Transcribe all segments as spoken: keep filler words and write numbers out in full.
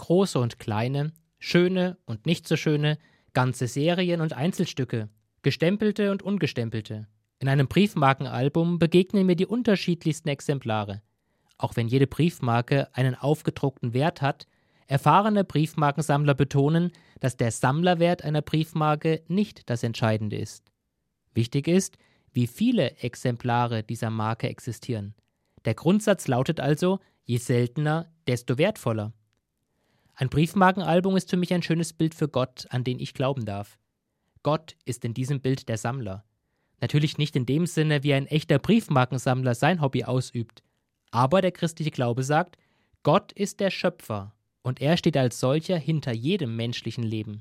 große und kleine, schöne und nicht so schöne, ganze Serien und Einzelstücke, gestempelte und ungestempelte. In einem Briefmarkenalbum begegnen mir die unterschiedlichsten Exemplare. Auch wenn jede Briefmarke einen aufgedruckten Wert hat, erfahrene Briefmarkensammler betonen, dass der Sammlerwert einer Briefmarke nicht das Entscheidende ist. Wichtig ist, wie viele Exemplare dieser Marke existieren. Der Grundsatz lautet also, je seltener, desto wertvoller. Ein Briefmarkenalbum ist für mich ein schönes Bild für Gott, an den ich glauben darf. Gott ist in diesem Bild der Sammler. Natürlich nicht in dem Sinne, wie ein echter Briefmarkensammler sein Hobby ausübt. Aber der christliche Glaube sagt, Gott ist der Schöpfer und er steht als solcher hinter jedem menschlichen Leben.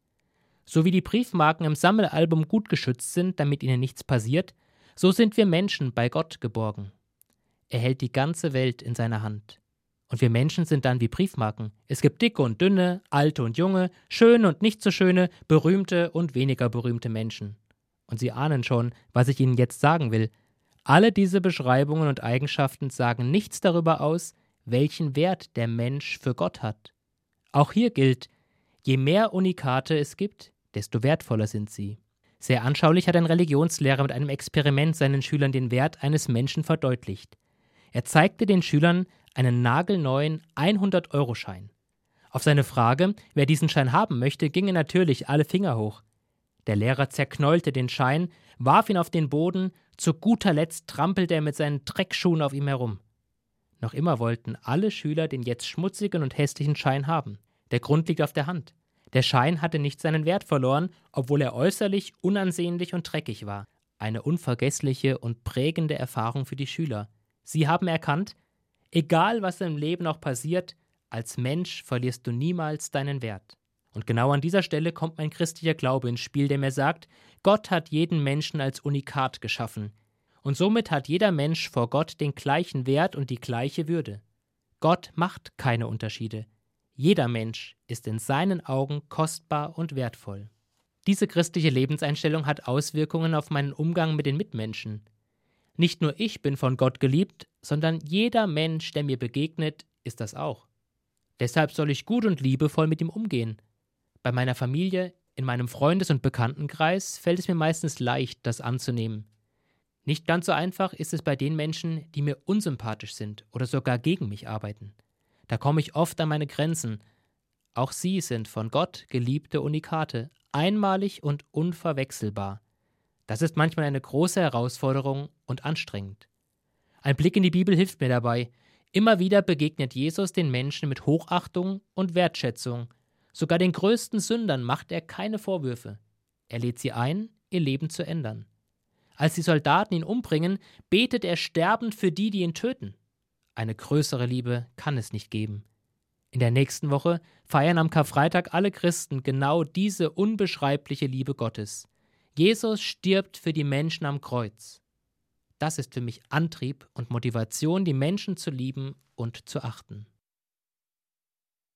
So wie die Briefmarken im Sammelalbum gut geschützt sind, damit ihnen nichts passiert, so sind wir Menschen bei Gott geborgen. Er hält die ganze Welt in seiner Hand. Und wir Menschen sind dann wie Briefmarken. Es gibt dicke und dünne, alte und junge, schöne und nicht so schöne, berühmte und weniger berühmte Menschen. Und Sie ahnen schon, was ich Ihnen jetzt sagen will. Alle diese Beschreibungen und Eigenschaften sagen nichts darüber aus, welchen Wert der Mensch für Gott hat. Auch hier gilt, je mehr Unikate es gibt, desto wertvoller sind sie. Sehr anschaulich hat ein Religionslehrer mit einem Experiment seinen Schülern den Wert eines Menschen verdeutlicht. Er zeigte den Schülern einen nagelneuen hundert-Euro-Schein. Auf seine Frage, wer diesen Schein haben möchte, gingen natürlich alle Finger hoch. Der Lehrer zerknäulte den Schein, warf ihn auf den Boden, zu guter Letzt trampelte er mit seinen Dreckschuhen auf ihm herum. Noch immer wollten alle Schüler den jetzt schmutzigen und hässlichen Schein haben. Der Grund liegt auf der Hand. Der Schein hatte nicht seinen Wert verloren, obwohl er äußerlich unansehnlich und dreckig war. Eine unvergessliche und prägende Erfahrung für die Schüler. Sie haben erkannt, egal was im Leben auch passiert, als Mensch verlierst du niemals deinen Wert. Und genau an dieser Stelle kommt mein christlicher Glaube ins Spiel, der mir sagt, Gott hat jeden Menschen als Unikat geschaffen. Und somit hat jeder Mensch vor Gott den gleichen Wert und die gleiche Würde. Gott macht keine Unterschiede. Jeder Mensch ist in seinen Augen kostbar und wertvoll. Diese christliche Lebenseinstellung hat Auswirkungen auf meinen Umgang mit den Mitmenschen. Nicht nur ich bin von Gott geliebt, sondern jeder Mensch, der mir begegnet, ist das auch. Deshalb soll ich gut und liebevoll mit ihm umgehen. Bei meiner Familie, in meinem Freundes- und Bekanntenkreis fällt es mir meistens leicht, das anzunehmen. Nicht ganz so einfach ist es bei den Menschen, die mir unsympathisch sind oder sogar gegen mich arbeiten. Da komme ich oft an meine Grenzen. Auch sie sind von Gott geliebte Unikate, einmalig und unverwechselbar. Das ist manchmal eine große Herausforderung und anstrengend. Ein Blick in die Bibel hilft mir dabei. Immer wieder begegnet Jesus den Menschen mit Hochachtung und Wertschätzung. Sogar den größten Sündern macht er keine Vorwürfe. Er lädt sie ein, ihr Leben zu ändern. Als die Soldaten ihn umbringen, betet er sterbend für die, die ihn töten. Eine größere Liebe kann es nicht geben. In der nächsten Woche feiern am Karfreitag alle Christen genau diese unbeschreibliche Liebe Gottes. Jesus stirbt für die Menschen am Kreuz. Das ist für mich Antrieb und Motivation, die Menschen zu lieben und zu achten.